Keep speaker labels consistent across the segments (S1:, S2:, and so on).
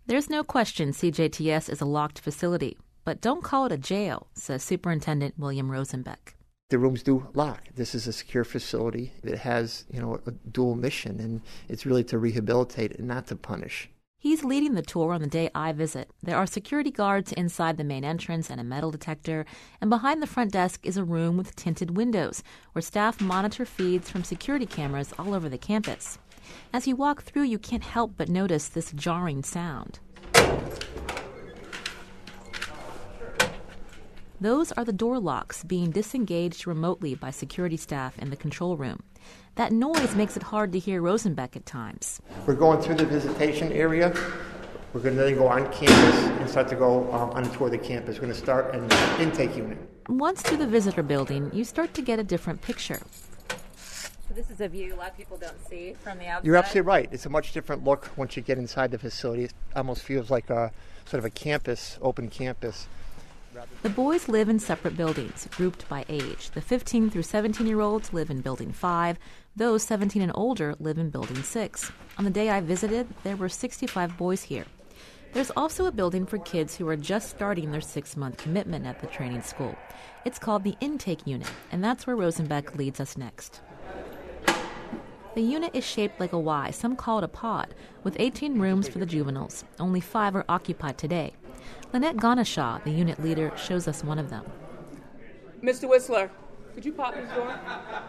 S1: There's no question CJTS is a locked facility, but don't call it a jail, says Superintendent William Rosenbeck.
S2: The rooms do lock. This is a secure facility. It has, a dual mission, and it's really to rehabilitate and not to punish.
S1: He's leading the tour on the day I visit. There are security guards inside the main entrance and a metal detector, and behind the front desk is a room with tinted windows where staff monitor feeds from security cameras all over the campus. As you walk through, you can't help but notice this jarring sound. Those are the door locks being disengaged remotely by security staff in the control room. That noise makes it hard to hear Rosenbeck at times.
S2: We're going through the visitation area. We're going to then go on campus and start to go on a tour of the campus. We're going to start an intake unit.
S1: Once through the visitor building, you start to get a different picture. So this is a view a lot of people don't see from the outside.
S2: You're absolutely right. It's a much different look once you get inside the facility. It almost feels like a sort of a campus, open campus.
S1: The boys live in separate buildings, grouped by age. The 15 through 17-year-olds live in Building 5. Those 17 and older live in Building 6. On the day I visited, there were 65 boys here. There's also a building for kids who are just starting their 6-month commitment at the training school. It's called the Intake Unit, and that's where Rosenbeck leads us next. The unit is shaped like a Y, some call it a pod, with 18 rooms for the juveniles. Only 5 are occupied today. Lynette Ganeshaw, the unit leader, shows us one of them.
S3: Mr. Whistler, could you pop this door?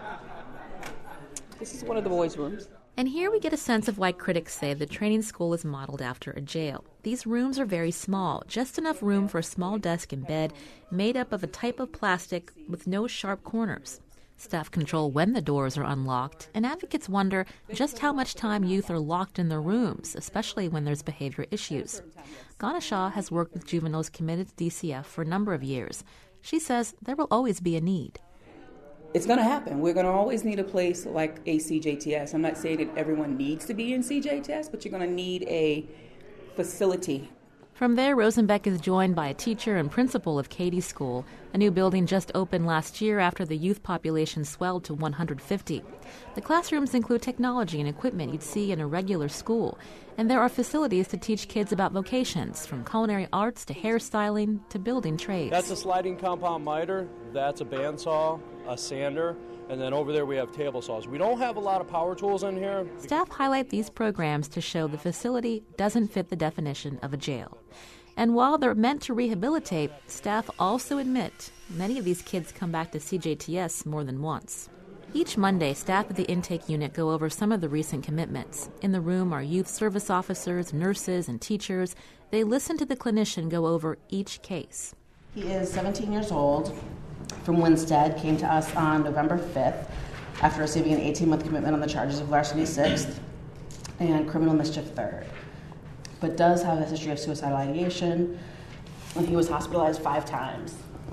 S3: This is one of the boys' rooms.
S1: And here we get a sense of why critics say the training school is modeled after a jail. These rooms are very small, just enough room for a small desk and bed, made up of a type of plastic with no sharp corners. Staff control when the doors are unlocked, and advocates wonder just how much time youth are locked in their rooms, especially when there's behavior issues. Ganeshaw has worked with juveniles committed to DCF for a number of years. She says there will always be a need.
S3: It's going to happen. We're going to always need a place like a CJTS. I'm not saying that everyone needs to be in CJTS, but you're going to need a facility.
S1: From there, Rosenbeck is joined by a teacher and principal of Katie School. A new building just opened last year after the youth population swelled to 150. The classrooms include technology and equipment you'd see in a regular school. And there are facilities to teach kids about vocations, from culinary arts to hairstyling to building trades.
S4: That's a sliding compound miter, that's a bandsaw, a sander, and then over there we have table saws. We don't have a lot of power tools in here.
S1: Staff highlight these programs to show the facility doesn't fit the definition of a jail. And while they're meant to rehabilitate, staff also admit many of these kids come back to CJTS more than once. Each Monday, staff at the intake unit go over some of the recent commitments. In the room are youth service officers, nurses, and teachers. They listen to the clinician go over each case.
S5: He is 17 years old, from Winstead, came to us on November 5th after receiving an 18-month commitment on the charges of larceny 6th and criminal mischief 3rd, but does have a history of suicidal ideation, and he was hospitalized 5 times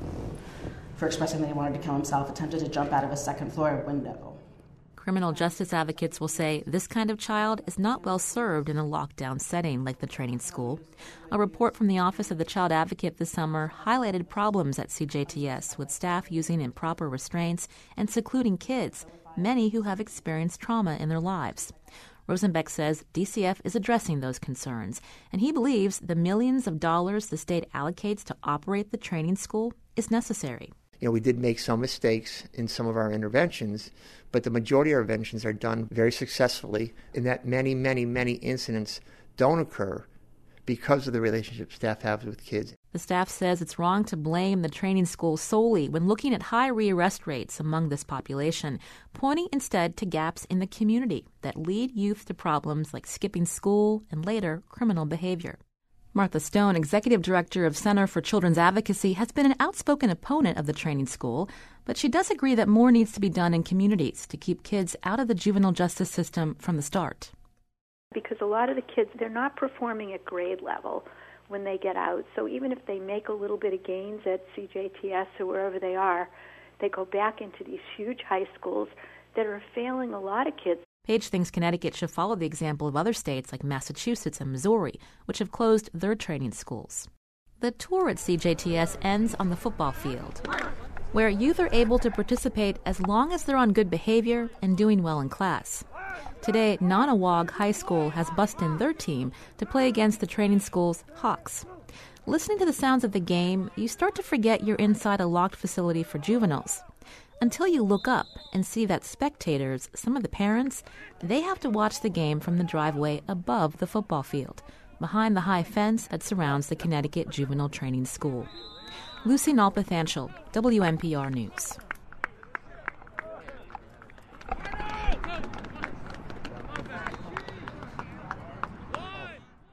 S5: for expressing that he wanted to kill himself, attempted to jump out of a second-floor window.
S1: Criminal justice advocates will say this kind of child is not well served in a lockdown setting like the training school. A report from the Office of the Child Advocate this summer highlighted problems at CJTS with staff using improper restraints and secluding kids, many who have experienced trauma in their lives. Rosenbeck says DCF is addressing those concerns, and he believes the millions of dollars the state allocates to operate the training school is necessary.
S2: We did make some mistakes in some of our interventions, but the majority of our interventions are done very successfully, and that many, many, many incidents don't occur because of the relationship staff have with kids.
S1: The staff says it's wrong to blame the training school solely when looking at high rearrest rates among this population, pointing instead to gaps in the community that lead youth to problems like skipping school and later criminal behavior. Martha Stone, Executive Director of Center for Children's Advocacy, has been an outspoken opponent of the training school, but she does agree that more needs to be done in communities to keep kids out of the juvenile justice system from the start.
S6: Because a lot of the kids, they're not performing at grade level when they get out. So even if they make a little bit of gains at CJTS or wherever they are, they go back into these huge high schools that are failing a lot of kids.
S1: Page thinks Connecticut should follow the example of other states like Massachusetts and Missouri, which have closed their training schools. The tour at CJTS ends on the football field, where youth are able to participate as long as they're on good behavior and doing well in class. Today, Nanawag High School has bussed in their team to play against the training school's Hawks. Listening to the sounds of the game, you start to forget you're inside a locked facility for juveniles. Until you look up and see that spectators, some of the parents, they have to watch the game from the driveway above the football field, behind the high fence that surrounds the Connecticut Juvenile Training School. Lucy Nalpathanchel, WNPR News.